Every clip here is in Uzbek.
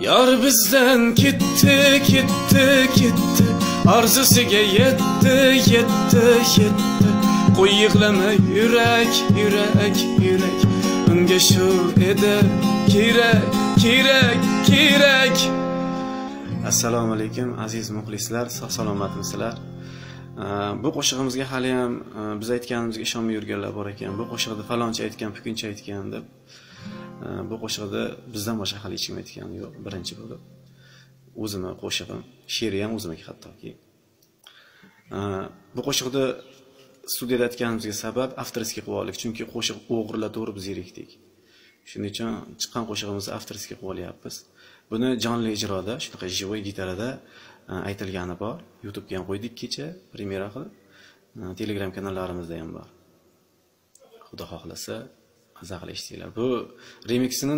Yar bizden gitti, gitti, gitti. Arzusiga yetti, yetti, yetti. Qo'y yig'lama yurak, yurak, yurak. Unga shu edi kerak, kerak, kerak. Assalomu alaykum aziz muxlislar, sog' salomatmisizlar? Bu qo'shig'imizga hali ham biz aytganimizga ishonmay yurganlar bor ekan. Bu qo'shiqda falonchi aytgan, pukunchi aytgan deb. Bu qo'shiqda bizdan boshqa hali hech kim aytgani yo'q. Birinchi bo'lib o'zimning qo'shig'im, she'ri ham o'zimniki hattoki. Bu qo'shiqda studiyada aytganimizga sabab avtorskiy qilib oldik, chunki qo'shiq o'g'irlatib biz yirikdik. Shuning uchun chiqqan qo'shig'imizni avtorskiy qilib olyapmiz. Buni jonli ijroda, shunaqa живой gitarada aytilgani bor. YouTube'ga ham qo'ydik kecha, premyera qilib. Telegram kanallarimizda ham bor. Xudo xohlasa zavqli eshitinglar. Bu remixini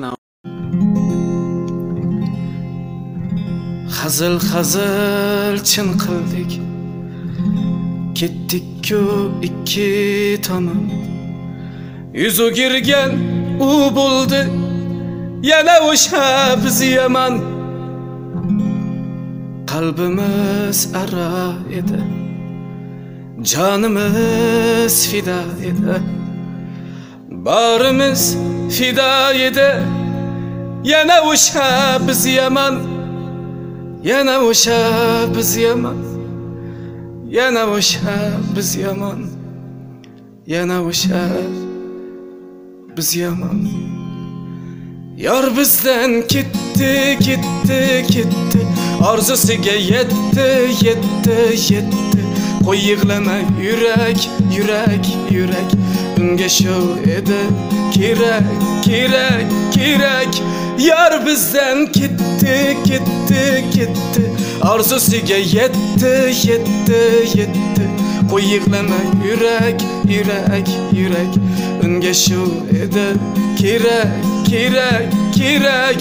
Hazil hazil chin qildik. Ketdik-ku ikki tomon. Yuz o'girgan u bo'ldi. Yana o'sha biz yomon. Qalbimiz ara edi. Jonimiz fida edi. Barimiz fida edi. Yana o'sha biz yomon. Yana o'sha biz yomon. Yana o'sha biz yomon. Yana o'sha biz yomon. Yar bizden gitti, gitti, gitti. Arzusiga yetti, yetti, yetti. Qo'y yig'lama yurak, yurak, yurak. Unga shu edi kerak, kerak, kerak. Yar bizden gitti, gitti, gitti. Arzusiga yetti, yetti, yetti. Qo'y yig'lama yurak, yurak, yurak. Unga shu edi kerak, kerak, kerak.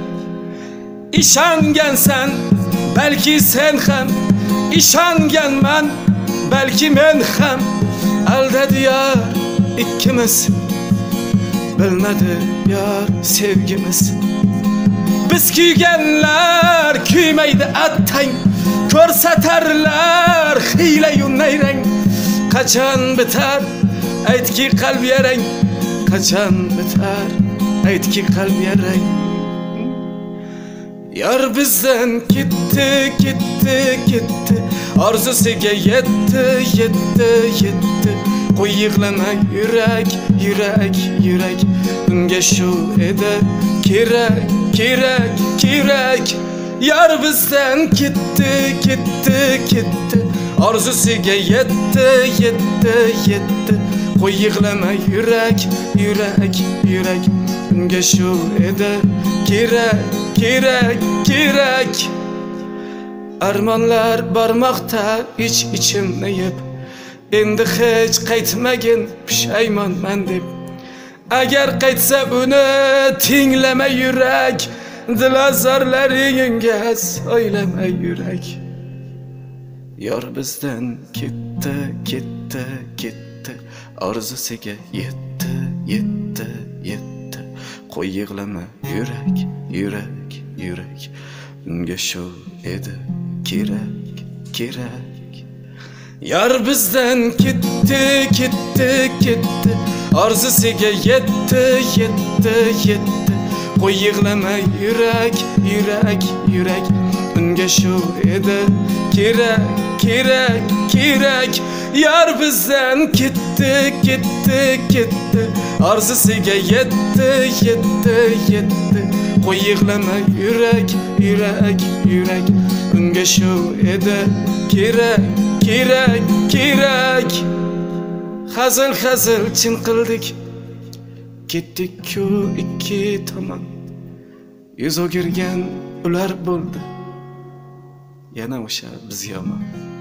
İşangansan belki sen ham, ishonganman belki men ham. Aldadi yar ikkimiz, bilmadi yar sevgimiz. Biz kuyganlar kuymaydi attang, ko'rsatarlar hiyla-yu nayrang. Qachon bitar aytki qalb yarang, qachon bitar aytki qalb yarang. Yar bizden gitti, gitti, gitti. Arzusiga yetti, yetti, yetti. Qo'y yig'lama yurak, yurak, yurak. Unga shu edi kerak, kerak, kerak. Yar bizden gitti, gitti, gitti. Arzusiga yetti, yetti, yetti. Qo'y yig'lama yurak, yurak, yurak. Unga shu edi kerak, kerak, kerak. Armonlar bormoqda ich-ichimni yeb. Endi hech qaytmagin pushaymonman deb. Agar qaytsa uni tinglama yurak. Dilazorlaringga so'ylama yurak. Yor bizdan ketdi, ketdi, ketdi. Arzusiga yetti, yetti, yetti. Qo'y yig'lama yurak, yurak, yurak. Unga shu edi kerak, kerak. Yar bizdan ketdi, ketdi, ketdi. Arzusiga yetti, yetti, yetti. Qo'y yig'lama yurak, yurak, yurak. Unga shu edi kerak, kerak, kerak. Yar bizdan ketdi, ketdi, ketdi. Arzusiga yetti, yetti, yetti. Qo'y yig'lama yurak, yurak, yurak. Unga shu edi kerak, kerak, kerak. Hazil hazil chin qildik. Ketdik-ku ikki tomon. Yuz o'girgan ular bo'ldi. Yana o'sha biz yomon.